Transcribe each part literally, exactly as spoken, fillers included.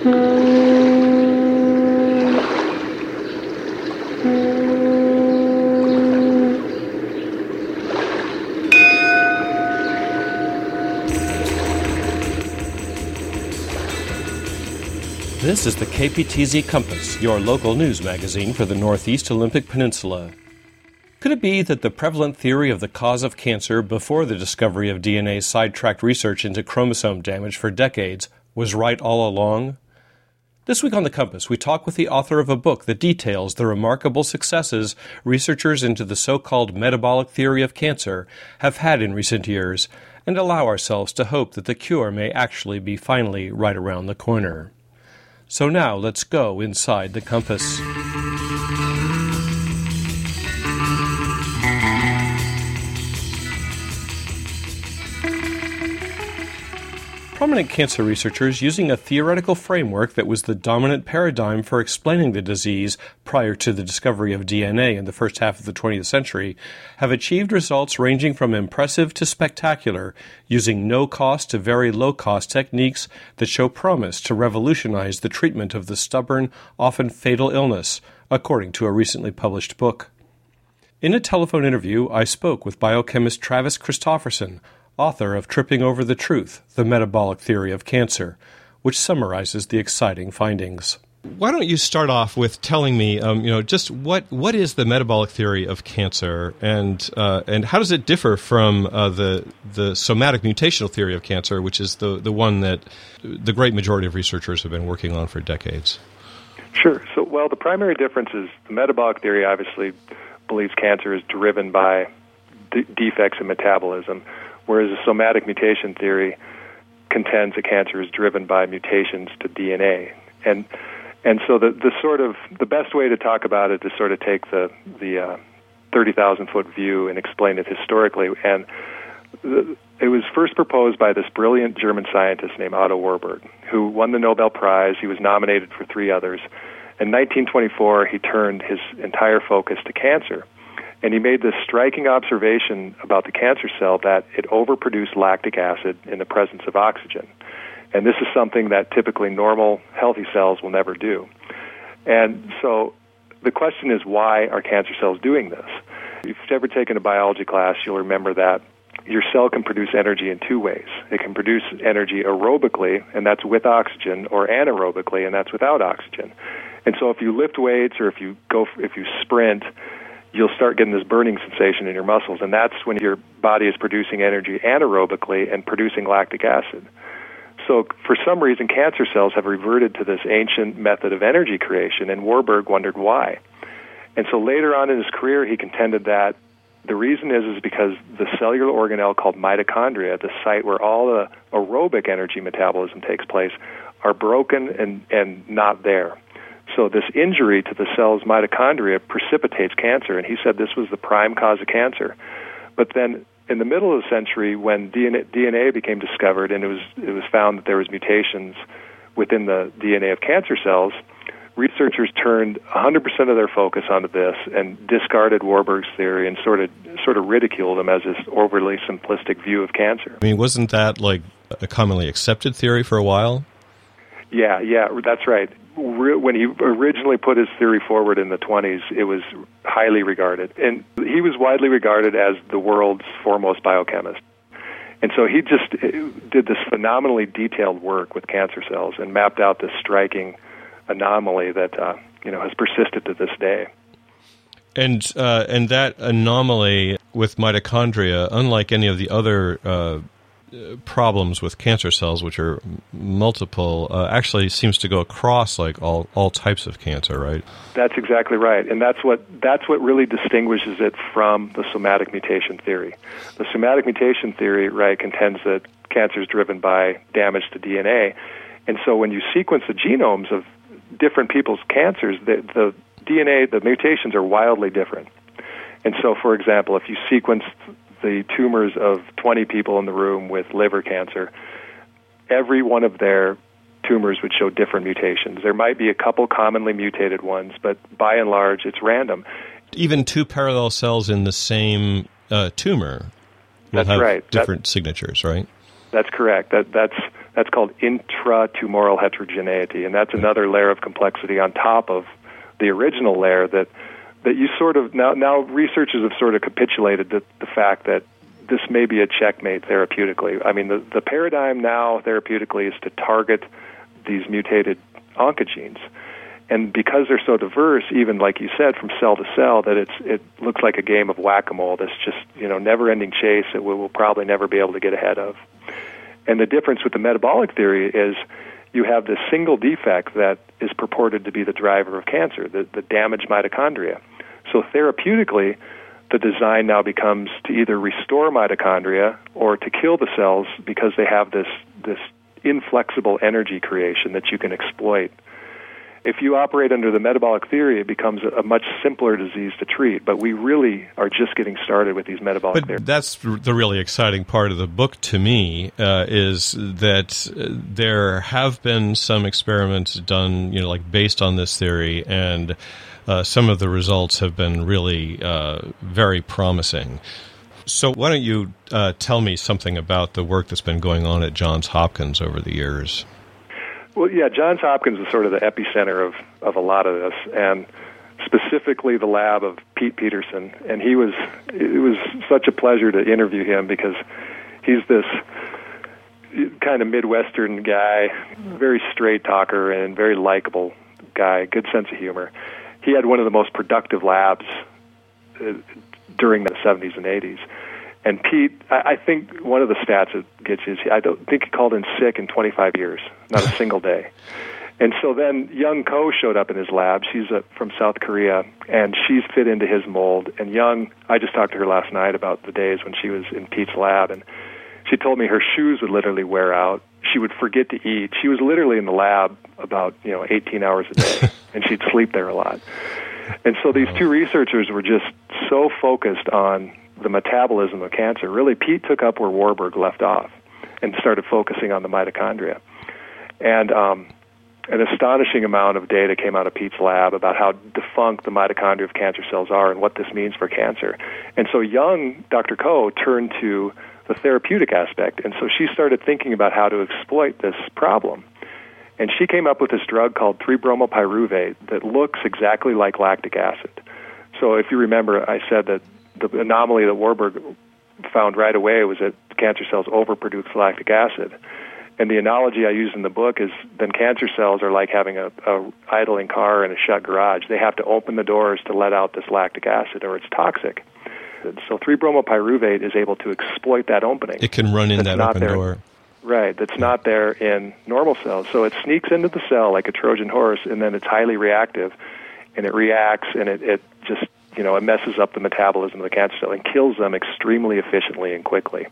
This is the K P T Z Compass, your local news magazine for the Northeast Olympic Peninsula. Could it be that the prevalent theory of the cause of cancer before the discovery of D N A sidetracked research into chromosome damage for decades was right all along? This week on The Compass, we talk with the author of a book that details the remarkable successes researchers into the so-called metabolic theory of cancer have had in recent years, and allow ourselves to hope that the cure may actually be finally right around the corner. So now let's go inside the compass. Prominent cancer researchers, using a theoretical framework that was the dominant paradigm for explaining the disease prior to the discovery of D N A in the first half of the twentieth century, have achieved results ranging from impressive to spectacular, using no-cost to very low-cost techniques that show promise to revolutionize the treatment of the stubborn, often fatal illness, according to a recently published book. In a telephone interview, I spoke with biochemist Travis Christofferson, author of Tripping Over the Truth, The Metabolic Theory of Cancer, which summarizes the exciting findings. Why don't you start off with telling me, um, you know, just what, what is the metabolic theory of cancer, and uh, and how does it differ from uh, the the somatic mutational theory of cancer, which is the, the one that the great majority of researchers have been working on for decades? Sure. So, well, the primary difference is the metabolic theory obviously believes cancer is driven by de- defects in metabolism, whereas the somatic mutation theory contends that cancer is driven by mutations to D N A. And and so the, the sort of the best way to talk about it is sort of take the the uh, thirty thousand foot view and explain it historically. And the, it was first proposed by this brilliant German scientist named Otto Warburg, who won the Nobel Prize. He was nominated for three others. In nineteen twenty-four, he turned his entire focus to cancer. And he made this striking observation about the cancer cell that it overproduced lactic acid in the presence of oxygen. And this is something that typically normal, healthy cells will never do. And so the question is, why are cancer cells doing this? If you've ever taken a biology class, you'll remember that your cell can produce energy in two ways. It can produce energy aerobically, and that's with oxygen, or anaerobically, and that's without oxygen. And so if you lift weights or if you go, if you sprint, you'll start getting this burning sensation in your muscles, and that's when your body is producing energy anaerobically and producing lactic acid. So for some reason, cancer cells have reverted to this ancient method of energy creation, and Warburg wondered why. And so later on in his career, he contended that the reason is, is because the cellular organelle called mitochondria, the site where all the aerobic energy metabolism takes place, are broken and, and not there. So this injury to the cell's mitochondria precipitates cancer, and he said this was the prime cause of cancer. But then in the middle of the century, when D N A, D N A became discovered, and it was it was found that there was mutations within the D N A of cancer cells, researchers turned one hundred percent of their focus onto this and discarded Warburg's theory and sort of sort of ridiculed him as this overly simplistic view of cancer. I mean, wasn't that like a commonly accepted theory for a while? Yeah, yeah, that's right. When he originally put his theory forward in the twenties, it was highly regarded. And he was widely regarded as the world's foremost biochemist. And so he just did this phenomenally detailed work with cancer cells and mapped out this striking anomaly that uh, you know has persisted to this day. And uh, and that anomaly with mitochondria, unlike any of the other uh, problems with cancer cells, which are multiple, uh, actually seems to go across like all, all types of cancer, right? That's exactly right, and that's what that's what really distinguishes it from the somatic mutation theory. The somatic mutation theory, right, contends that cancer is driven by damage to D N A, and so when you sequence the genomes of different people's cancers, the, the D N A, the mutations are wildly different. And so, for example, if you sequence the tumors of twenty people in the room with liver cancer, every one of their tumors would show different mutations. There might be a couple commonly mutated ones, but by and large, it's random. Even two parallel cells in the same uh, tumor will that's have right. different that, signatures, right? That's correct. That, that's That's called intratumoral heterogeneity, and that's another layer of complexity on top of the original layer that that you sort of now now researchers have sort of capitulated the, the fact that this may be a checkmate therapeutically. I mean, the, the paradigm now therapeutically is to target these mutated oncogenes. And because they're so diverse, even like you said, from cell to cell, that it's it looks like a game of whack-a-mole. That's just, you know, never-ending chase that we will probably never be able to get ahead of. And the difference with the metabolic theory is you have this single defect that is purported to be the driver of cancer, the, the damaged mitochondria. So therapeutically, the design now becomes to either restore mitochondria or to kill the cells because they have this this inflexible energy creation that you can exploit. If you operate under the metabolic theory, it becomes a much simpler disease to treat. But we really are just getting started with these metabolic but theories. That's the really exciting part of the book to me, uh, is that there have been some experiments done, you know, like based on this theory, and uh, some of the results have been really uh, very promising. So why don't you uh, tell me something about the work that's been going on at Johns Hopkins over the years? Well, yeah, Johns Hopkins is sort of the epicenter of, of a lot of this, and specifically the lab of Pete Peterson. And he was, it was such a pleasure to interview him because he's this kind of Midwestern guy, very straight talker and very likable guy, good sense of humor. He had one of the most productive labs uh, during the seventies and eighties. And Pete, I think one of the stats that gets you is I don't think he called in sick in twenty-five years, not a single day. And so then Young Ko showed up in his lab. She's a, from South Korea, and she's fit into his mold. And Young, I just talked to her last night about the days when she was in Pete's lab, and she told me her shoes would literally wear out. She would forget to eat. She was literally in the lab about, you know, eighteen hours a day, and she'd sleep there a lot. And so these two researchers were just so focused on the metabolism of cancer. Really, Pete took up where Warburg left off and started focusing on the mitochondria. And um, an astonishing amount of data came out of Pete's lab about how defunct the mitochondria of cancer cells are and what this means for cancer. And so Young, Doctor Ko, turned to the therapeutic aspect. And so she started thinking about how to exploit this problem. And she came up with this drug called three bromo pyruvate that looks exactly like lactic acid. So if you remember, I said that the anomaly that Warburg found right away was that cancer cells overproduce lactic acid. And the analogy I use in the book is then cancer cells are like having a, a idling car in a shut garage. They have to open the doors to let out this lactic acid or it's toxic. So three bromo pyruvate is able to exploit that opening. It can run in that open there, door. Right, that's not there in normal cells. So it sneaks into the cell like a Trojan horse, and then it's highly reactive, and it reacts, and it, it just, you know, it messes up the metabolism of the cancer cell and kills them extremely efficiently and quickly.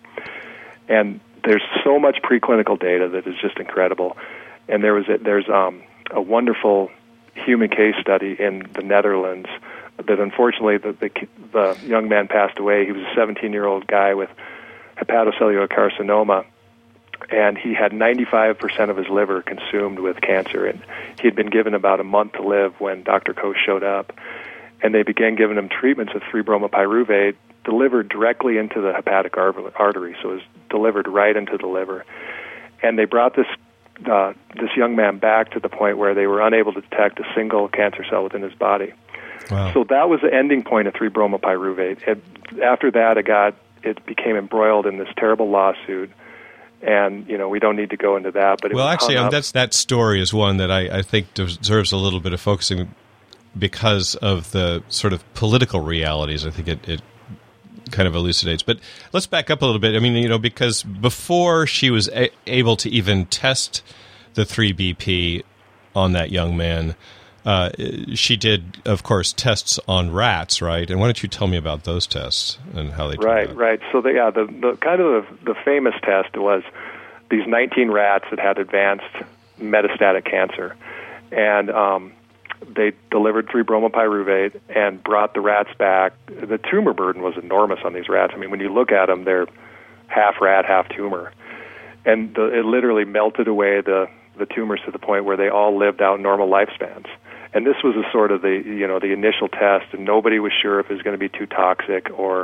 And there's so much preclinical data that is just incredible. And there was a, there's um, a wonderful human case study in the Netherlands that unfortunately the, the, the young man passed away. He was a seventeen-year-old guy with hepatocellular carcinoma, and he had ninety-five percent of his liver consumed with cancer. And he had been given about a month to live when Doctor Ko showed up. And they began giving him treatments of three bromo pyruvate delivered directly into the hepatic artery, so it was delivered right into the liver. And they brought this uh, this young man back to the point where they were unable to detect a single cancer cell within his body. Wow. So that was the ending point of three bromo pyruvate. It, after that, it got it became embroiled in this terrible lawsuit. And, you know, we don't need to go into that. But it well, was actually, hung um, up. that's that story is one that I, I think deserves a little bit of focusing because of the sort of political realities. I think it, it kind of elucidates. But let's back up a little bit. I mean, you know, because before she was a- able to even test the three B P on that young man, uh, she did, of course, tests on rats, right? And why don't you tell me about those tests and how they turned Right, out? right. So, the, yeah, the, the kind of the, the famous test was these nineteen rats that had advanced metastatic cancer. And um, they delivered three bromo pyruvate and brought the rats back. The tumor burden was enormous on these rats. I mean, when you look at them, they're half rat, half tumor. And the, it literally melted away the, the tumors to the point where they all lived out normal lifespans. And this was a sort of the, you know, the initial test, and nobody was sure if it was going to be too toxic or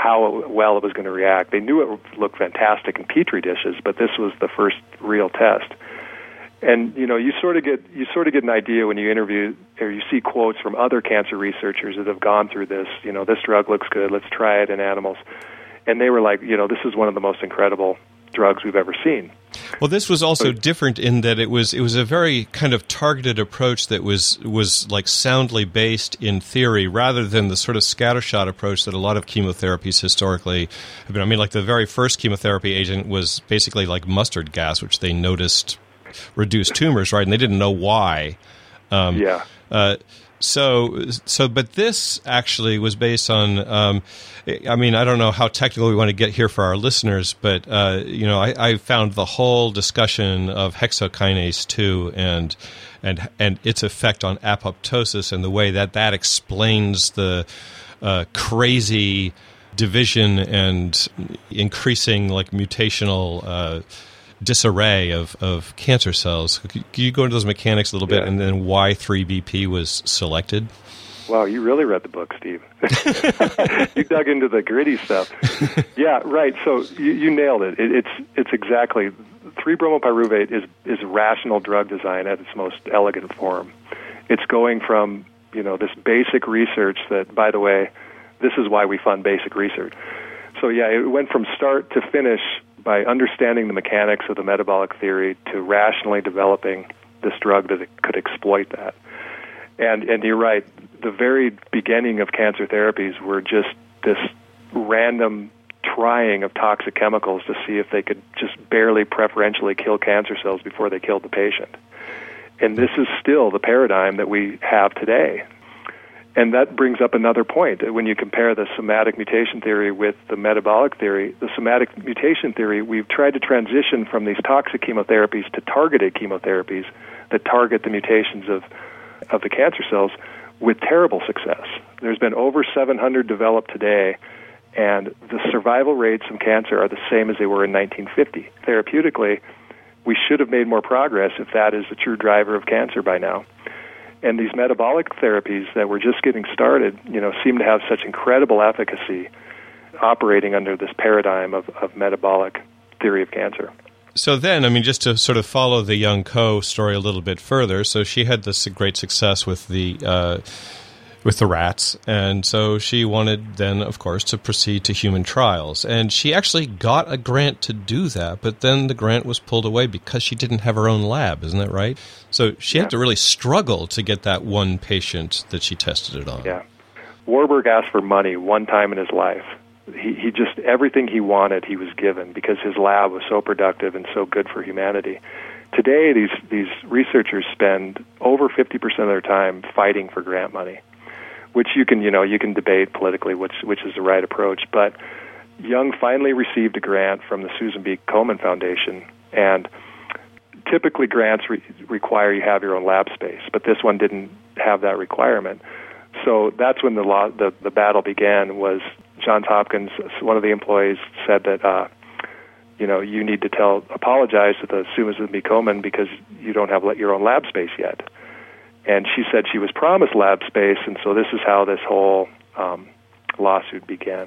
how well it was going to react. They knew it would look fantastic in Petri dishes, but this was the first real test. And you know, you sort of get you sort of get an idea when you interview or you see quotes from other cancer researchers that have gone through this. You know, this drug looks good. Let's try it in animals. And they were like, you know, this is one of the most incredible drugs we've ever seen. Well, this was also but, different in that it was it was a very kind of targeted approach that was was like soundly based in theory, rather than the sort of scattershot approach that a lot of chemotherapies historically have been. I mean, like the very first chemotherapy agent was basically like mustard gas, which they noticed reduced tumors, right? And they didn't know why. Um, yeah. Uh, so, so, but this actually was based on. Um, I mean, I don't know how technical we want to get here for our listeners, but uh, you know, I, I found the whole discussion of hexokinase two and and and its effect on apoptosis and the way that that explains the uh, crazy division and increasing like mutational uh, disarray of, of cancer cells. Can you go into those mechanics a little bit, yeah. and then why three B P was selected? Wow, you really read the book, Steve. You dug into the gritty stuff. Yeah, right. So you, you nailed it. it. It's it's exactly three bromopyruvate is is rational drug design at its most elegant form. It's going from you know this basic research that, by the way, this is why we fund basic research. So yeah, it went from start to finish by understanding the mechanics of the metabolic theory to rationally developing this drug that could exploit that. And and you're right, the very beginning of cancer therapies were just this random trying of toxic chemicals to see if they could just barely preferentially kill cancer cells before they killed the patient. And this is still the paradigm that we have today. And that brings up another point. When you compare the somatic mutation theory with the metabolic theory, the somatic mutation theory, we've tried to transition from these toxic chemotherapies to targeted chemotherapies that target the mutations of, of the cancer cells with terrible success. There's been over seven hundred developed today, and the survival rates of cancer are the same as they were in nineteen fifty. Therapeutically, we should have made more progress if that is the true driver of cancer by now. And these metabolic therapies that were just getting started, you know, seem to have such incredible efficacy operating under this paradigm of, of metabolic theory of cancer. So then, I mean, just to sort of follow the Young Ko story a little bit further, so she had this great success with the uh, with the rats, and so she wanted then, of course, to proceed to human trials. And she actually got a grant to do that, but then the grant was pulled away because she didn't have her own lab, isn't that right? So she yeah. had to really struggle to get that one patient that she tested it on. Yeah. Warburg asked for money one time in his life. He, he just, everything he wanted, he was given because his lab was so productive and so good for humanity. Today, these, these researchers spend over fifty percent of their time fighting for grant money, which you can, you know, you can debate politically which, which is the right approach. But Young finally received a grant from the Susan B. Komen Foundation, and typically grants re- require you have your own lab space, but this one didn't have that requirement. So that's when the law, the, the battle began. Was Johns Hopkins, one of the employees, said that uh, you know you need to tell apologize to the Susan B. Komen because you don't have your own lab space yet. And she said she was promised lab space, and so this is how this whole um, lawsuit began.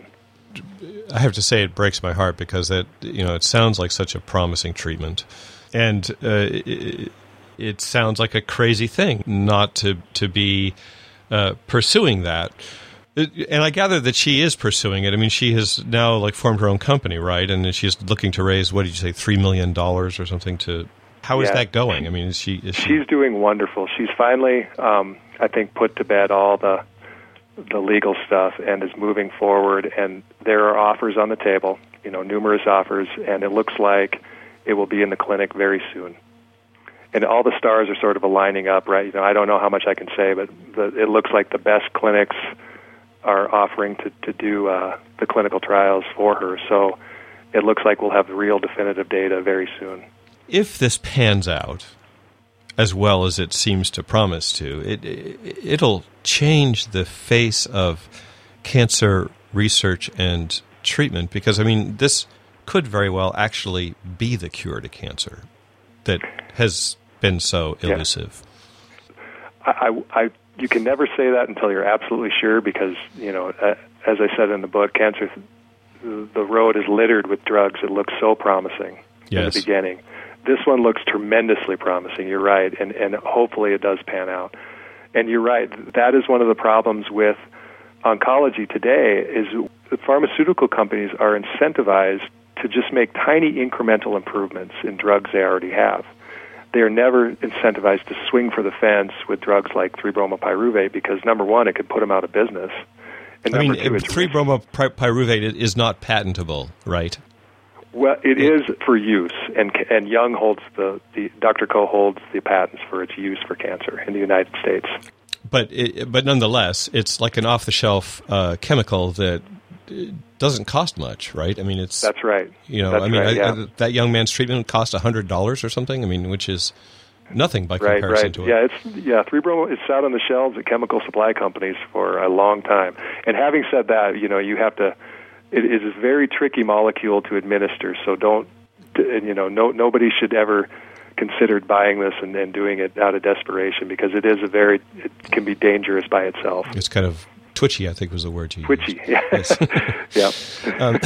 I have to say it breaks my heart because that you know it sounds like such a promising treatment, and uh, it, it sounds like a crazy thing not to to be uh, pursuing that. And I gather that she is pursuing it. I mean, she has now like formed her own company, right? And she's looking to raise, what did you say, three million dollars or something to. How is yeah. that going? I mean, is she? Is she... She's doing wonderful. She's finally, um, I think, put to bed all the the legal stuff and is moving forward. And there are offers on the table, you know, numerous offers, and it looks like it will be in the clinic very soon. And all the stars are sort of aligning up, right? You know, I don't know how much I can say, but the, it looks like the best clinics are offering to to do uh, the clinical trials for her. So it looks like we'll have real definitive data very soon. If this pans out as well as it seems to promise to, it, it it'll change the face of cancer research and treatment because, I mean, this could very well actually be the cure to cancer that has been so elusive. Yeah. I, I, you can never say that until you're absolutely sure because, you know, uh, as I said in the book, cancer the road is littered with drugs that look so promising yes. in the beginning. This one looks tremendously promising, you're right, and, and hopefully it does pan out. And you're right, that is one of the problems with oncology today, is the pharmaceutical companies are incentivized to just make tiny incremental improvements in drugs they already have. They are never incentivized to swing for the fence with drugs like three bromopyruvate because, number one, it could put them out of business. And I number mean, two, it's three bromopyruvate is not patentable, right? Well, it is for use, and and Young holds the, the Doctor Koh holds the patents for its use for cancer in the United States. But it, but nonetheless, it's like an off-the-shelf uh, chemical that doesn't cost much, right? I mean, it's that's right. You know, that's I mean, right, yeah. I, I, that young man's treatment cost a hundred dollars or something. I mean, which is nothing by right, comparison right. to it. Yeah, it's yeah. three bromo. It's out on the shelves at chemical supply companies for a long time. And having said that, you know, you have to. It is a very tricky molecule to administer, so don't, you know, no, nobody should ever consider buying this and, and doing it out of desperation because it is a very, it can be dangerous by itself. It's kind of twitchy, I think was the word you twitchy, used. yeah. Yes. yeah. Um,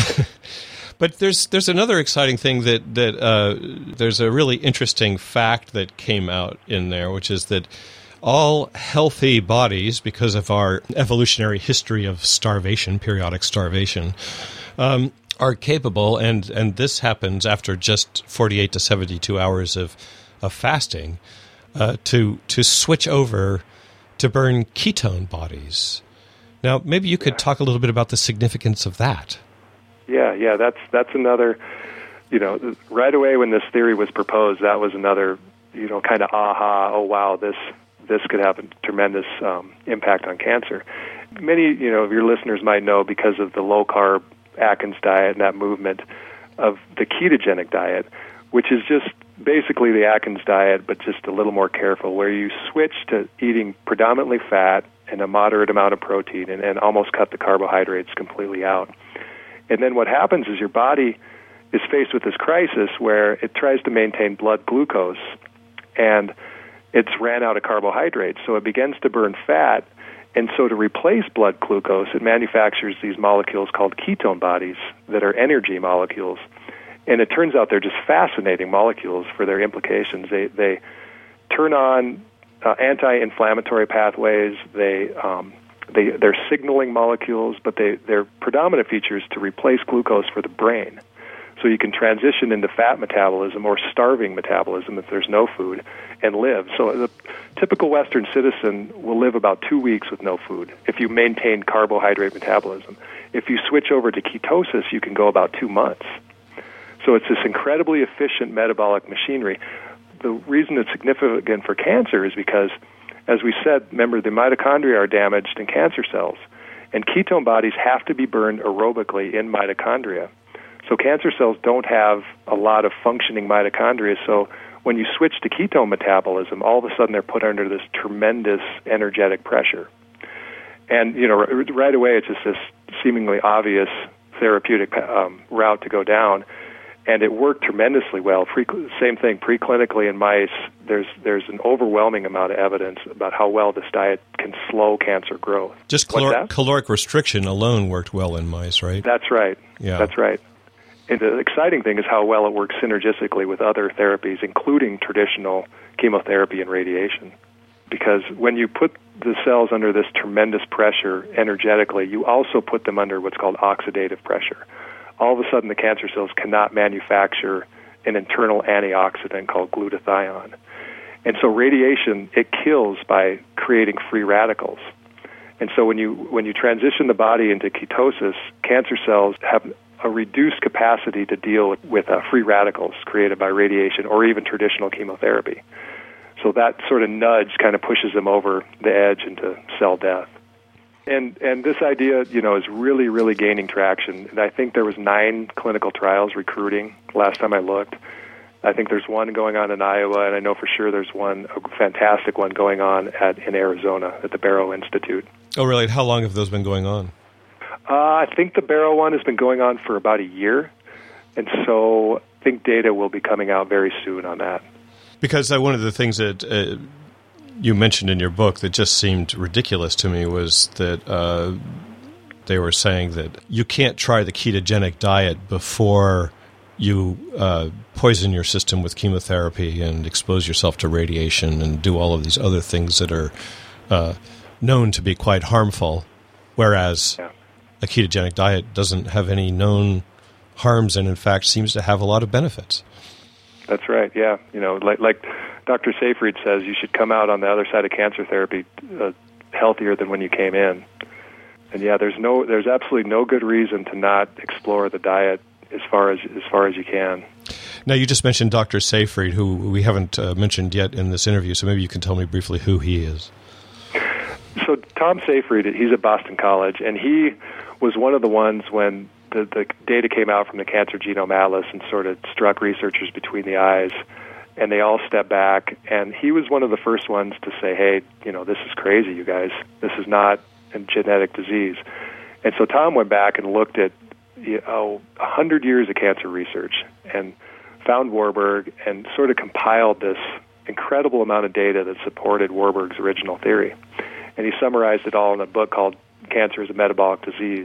but there's there's another exciting thing that, that uh, there's a really interesting fact that came out in there, which is that all healthy bodies, because of our evolutionary history of starvation, periodic starvation, um, are capable, and, and this happens after just forty-eight to seventy-two hours of, of fasting, uh, to to switch over to burn ketone bodies. Now, maybe you could talk a little bit about the significance of that. Yeah, yeah, that's that's another, you know, right away when this theory was proposed, that was another, you know, kind of aha, oh wow, this this could have a tremendous um, impact on cancer. Many, you know, of your listeners might know because of the low-carb Atkins diet and that movement of the ketogenic diet, which is just basically the Atkins diet, but just a little more careful, where you switch to eating predominantly fat and a moderate amount of protein and, and almost cut the carbohydrates completely out. And then what happens is your body is faced with this crisis where it tries to maintain blood glucose, and it's ran out of carbohydrates, so it begins to burn fat. And so to replace blood glucose, it manufactures these molecules called ketone bodies that are energy molecules. And it turns out they're just fascinating molecules for their implications. They they turn on uh, anti-inflammatory pathways. They um, they they're signaling molecules, but they their predominant feature is to replace glucose for the brain. So you can transition into fat metabolism or starving metabolism if there's no food and live. So the typical Western citizen will live about two weeks with no food if you maintain carbohydrate metabolism. If you switch over to ketosis, you can go about two months. So it's this incredibly efficient metabolic machinery. The reason it's significant for cancer is because, as we said, remember, the mitochondria are damaged in cancer cells, and ketone bodies have to be burned aerobically in mitochondria. So cancer cells don't have a lot of functioning mitochondria, so when you switch to ketone metabolism, all of a sudden they're put under this tremendous energetic pressure. And, you know, right away it's just this seemingly obvious therapeutic um, route to go down, and it worked tremendously well. Pre- same thing, preclinically in mice, there's there's an overwhelming amount of evidence about how well this diet can slow cancer growth. Just calor- caloric restriction alone worked well in mice, right? That's right. Yeah. That's right. And the exciting thing is how well it works synergistically with other therapies, including traditional chemotherapy and radiation. Because when you put the cells under this tremendous pressure energetically, you also put them under what's called oxidative pressure. All of a sudden, the cancer cells cannot manufacture an internal antioxidant called glutathione. And so radiation, it kills by creating free radicals. And so when you when you transition the body into ketosis, cancer cells have a reduced capacity to deal with, with uh, free radicals created by radiation or even traditional chemotherapy. So that sort of nudge kind of pushes them over the edge into cell death. And and this idea, you know, is really, really gaining traction. And I think there was nine clinical trials recruiting last time I looked. I think there's one going on in Iowa, and I know for sure there's one, a fantastic one going on at in Arizona at the Barrow Institute. Oh, really? How long have those been going on? Uh, I think the Barrow one has been going on for about a year, and so I think data will be coming out very soon on that. Because uh, one of the things that uh, you mentioned in your book that just seemed ridiculous to me was that uh, they were saying that you can't try the ketogenic diet before you uh, poison your system with chemotherapy and expose yourself to radiation and do all of these other things that are uh, known to be quite harmful, whereas yeah. a ketogenic diet doesn't have any known harms and, in fact, seems to have a lot of benefits. That's right, yeah. You know, like, like Doctor Seyfried says, you should come out on the other side of cancer therapy uh, healthier than when you came in. And yeah, there's no, there's absolutely no good reason to not explore the diet as far as as far as you can. Now, you just mentioned Doctor Seyfried, who we haven't uh, mentioned yet in this interview, so maybe you can tell me briefly who he is. So Tom Seyfried, he's at Boston College, and he was one of the ones when the, the data came out from the Cancer Genome Atlas and sort of struck researchers between the eyes, and they all stepped back, and he was one of the first ones to say, hey, you know, this is crazy, you guys. This is not a genetic disease. And so Tom went back and looked at, you know, one hundred years of cancer research and found Warburg and sort of compiled this incredible amount of data that supported Warburg's original theory. And he summarized it all in a book called Cancer is a Metabolic Disease.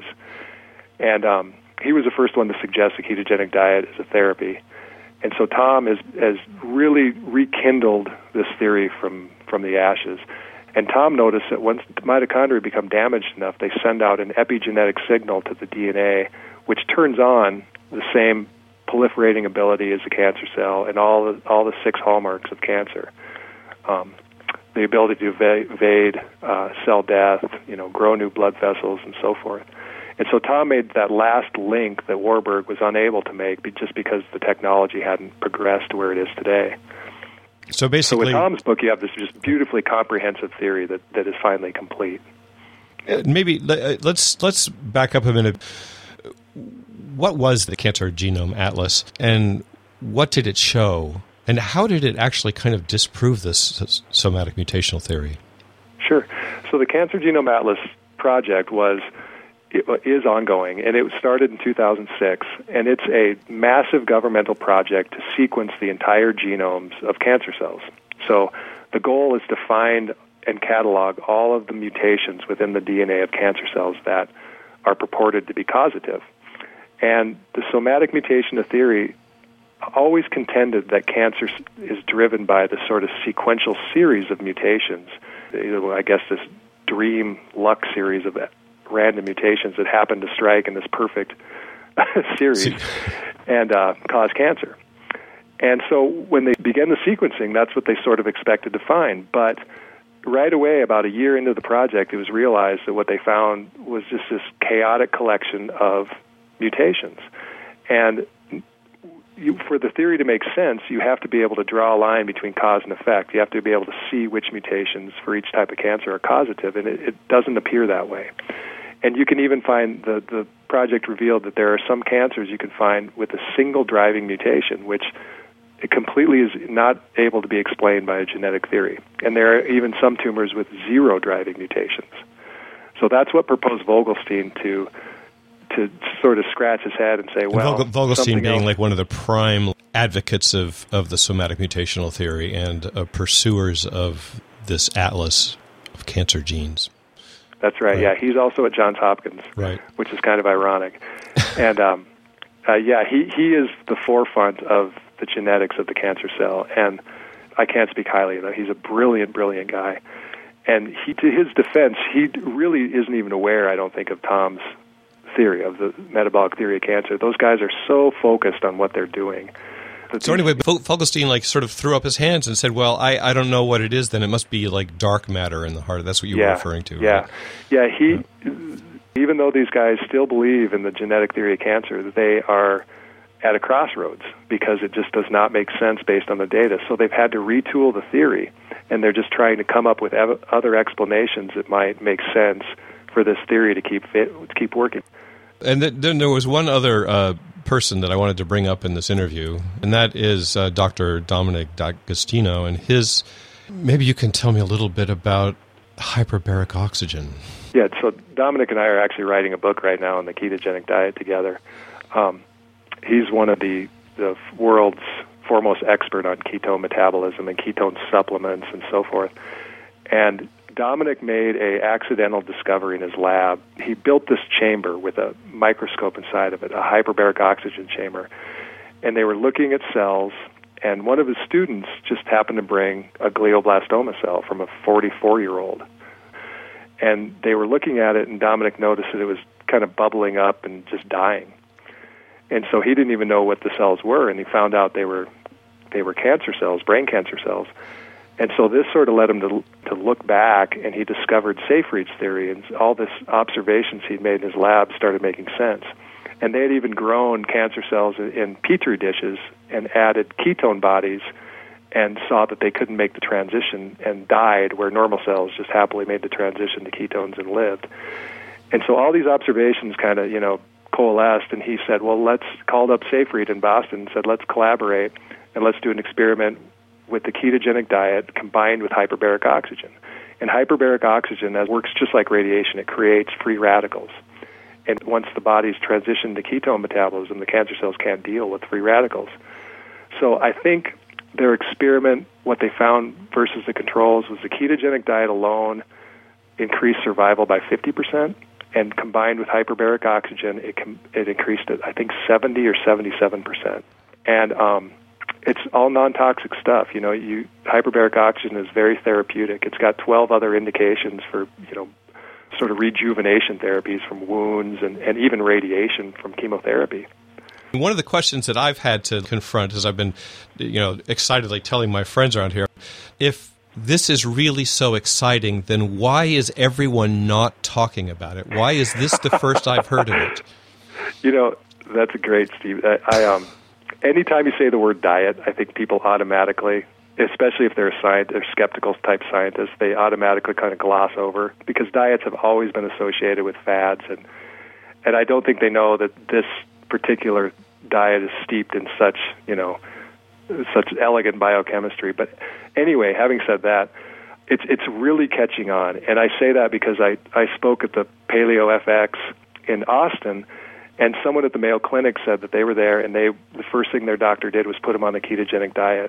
And um, he was the first one to suggest a ketogenic diet as a therapy. And so Tom has, has really rekindled this theory from, from the ashes. And Tom noticed that once the mitochondria become damaged enough, they send out an epigenetic signal to the D N A, which turns on the same proliferating ability as the cancer cell and all the, all the six hallmarks of cancer. Um, the ability to evade uh, cell death, you know, grow new blood vessels, and so forth. And so Tom made that last link that Warburg was unable to make just because the technology hadn't progressed to where it is today. So basically, so with Tom's book, you have this just beautifully comprehensive theory that, that is finally complete. Maybe let's let's back up a minute. What was the Cancer Genome Atlas, and what did it show, and how did it actually kind of disprove this somatic mutational theory? Sure. So the Cancer Genome Atlas project was it is ongoing, and it started in two thousand six, and it's a massive governmental project to sequence the entire genomes of cancer cells. So the goal is to find and catalog all of the mutations within the D N A of cancer cells that are purported to be causative. And the somatic mutation of theory always contended that cancer is driven by this sort of sequential series of mutations. I guess this dream luck series of random mutations that happen to strike in this perfect series and uh, cause cancer. And so when they began the sequencing, that's what they sort of expected to find. But right away, about a year into the project, it was realized that what they found was just this chaotic collection of mutations. And you, for the theory to make sense, you have to be able to draw a line between cause and effect. You have to be able to see which mutations for each type of cancer are causative, and it, it doesn't appear that way. And you can even find, the, the project revealed that there are some cancers you can find with a single driving mutation, which it completely is not able to be explained by a genetic theory. And there are even some tumors with zero driving mutations. So that's what proposed Vogelstein to to sort of scratch his head and say, well, and Vogelstein being else. like one of the prime advocates of, of the somatic mutational theory and uh, pursuers of this atlas of cancer genes. That's right, right, yeah. He's also at Johns Hopkins, right. which is kind of ironic. and, um, uh, yeah, he, he is the forefront of the genetics of the cancer cell, and I can't speak highly of him. He's a brilliant, brilliant guy. And he, to his defense, he really isn't even aware, I don't think, of Tom's theory, of the metabolic theory of cancer. Those guys are so focused on what they're doing. So anyway, Vogelstein like sort of threw up his hands and said, well, I, I don't know what it is, then it must be like dark matter in the heart. That's what you yeah, were referring to. Yeah, right? yeah. He, yeah. Even though these guys still believe in the genetic theory of cancer, they are at a crossroads because it just does not make sense based on the data. So they've had to retool the theory, and they're just trying to come up with ev- other explanations that might make sense for this theory to keep fit, to keep working. And th- then there was one other uh, person that I wanted to bring up in this interview, and that is uh, Doctor Dominic D'Agostino, and his, maybe you can tell me a little bit about hyperbaric oxygen. Yeah, so Dominic and I are actually writing a book right now on the ketogenic diet together. Um, he's one of the, the world's foremost expert on ketone metabolism and ketone supplements and so forth. And Dominic made a accidental discovery in his lab. He built this chamber with a microscope inside of it, a hyperbaric oxygen chamber. And they were looking at cells, and one of his students just happened to bring a glioblastoma cell from a forty-four-year-old. And they were looking at it, and Dominic noticed that it was kind of bubbling up and just dying. And so he didn't even know what the cells were, and he found out they were they were cancer cells, brain cancer cells. And so this sort of led him to to look back, and he discovered Seyfried's theory, and all this observations he'd made in his lab started making sense. And they had even grown cancer cells in Petri dishes and added ketone bodies and saw that they couldn't make the transition and died, where normal cells just happily made the transition to ketones and lived. And so all these observations kind of, you know, coalesced, and he said, well, let's, called up Seyfried in Boston and said, let's collaborate and let's do an experiment with the ketogenic diet combined with hyperbaric oxygen. And hyperbaric oxygen that works just like radiation. It creates free radicals. And once the body's transitioned to ketone metabolism, the cancer cells can't deal with free radicals. So I think their experiment, what they found versus the controls, was the ketogenic diet alone increased survival by fifty percent, and combined with hyperbaric oxygen, it com- it increased it, I think, seventy or seventy-seven percent. And um, it's all non-toxic stuff. You know, you hyperbaric oxygen is very therapeutic. It's got twelve other indications for, you know, sort of rejuvenation therapies from wounds and, and even radiation from chemotherapy. One of the questions that I've had to confront as I've been, you know, excitedly telling my friends around here, if this is really so exciting, then why is everyone not talking about it? Why is this the first I've heard of it? You know, that's a great, Steve. I, I um, anytime you say the word diet, I think people automatically, especially if they're a scientist, they're skeptical type scientists, they automatically kind of gloss over, because diets have always been associated with fads, and and I don't think they know that this particular diet is steeped in such, you know, such elegant biochemistry. But anyway, having said that, it's it's really catching on, and I say that because I, I spoke at the Paleo F X in Austin, and someone at the Mayo Clinic said that they were there, and they the first thing their doctor did was put them on the ketogenic diet.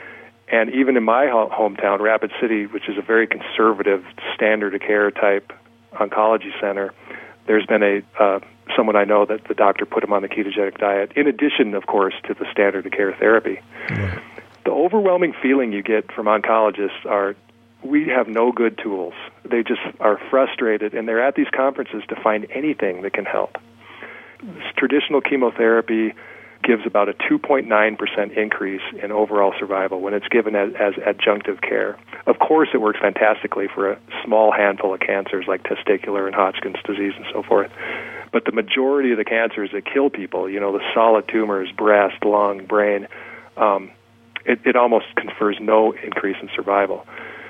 And even in my hometown, Rapid City, which is a very conservative, standard of care type oncology center, there's been a uh, someone I know that the doctor put him on the ketogenic diet, in addition, of course, to the standard of care therapy. Right. The overwhelming feeling you get from oncologists are, we have no good tools. They just are frustrated, and they're at these conferences to find anything that can help. Traditional chemotherapy gives about a two point nine percent increase in overall survival when it's given as, as adjunctive care. Of course, it works fantastically for a small handful of cancers like testicular and Hodgkin's disease and so forth. But the majority of the cancers that kill people, you know, the solid tumors, breast, lung, brain, um, it, it almost confers no increase in survival.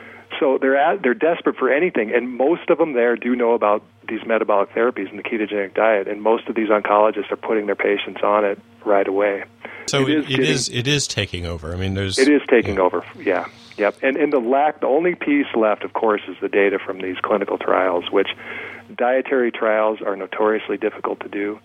So they're at, they're desperate for anything, and most of them there do know about these metabolic therapies and the ketogenic diet, and most of these oncologists are putting their patients on it right away. So it, it, is, it getting, is it is taking over. I mean, there's it is taking yeah. over. Yeah, yep. And and the lack, the only piece left, of course, is the data from these clinical trials, which dietary trials are notoriously difficult to do.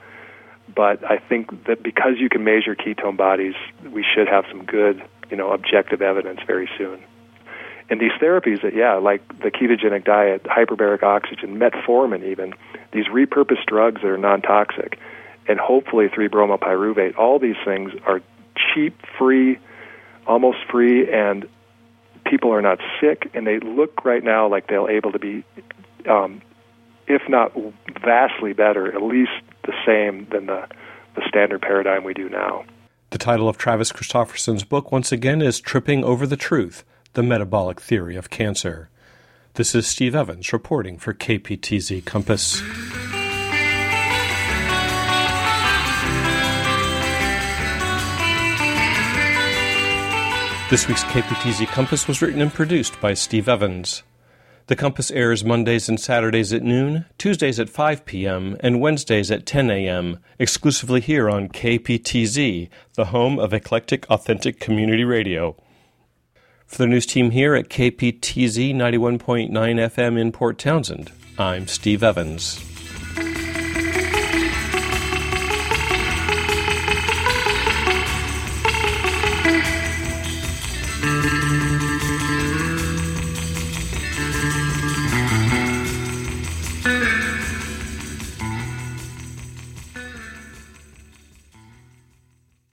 But I think that because you can measure ketone bodies, we should have some good, you know, objective evidence very soon. And these therapies that, yeah, like the ketogenic diet, hyperbaric oxygen, metformin even, these repurposed drugs that are non-toxic, and hopefully three bromopyruvate, all these things are cheap, free, almost free, and people are not sick, and they look right now like they'll able to be, um, if not vastly better, at least the same than the, the standard paradigm we do now. The title of Travis Christofferson's book, once again, is Tripping Over the Truth: The Metabolic Theory of Cancer. This is Steve Evans reporting for K P T Z Compass. This week's K P T Z Compass was written and produced by Steve Evans. The Compass airs Mondays and Saturdays at noon, Tuesdays at five p.m., and Wednesdays at ten a.m., exclusively here on K P T Z, the home of eclectic, authentic community radio. For the news team here at K P T Z ninety-one point nine F M in Port Townsend, I'm Steve Evans.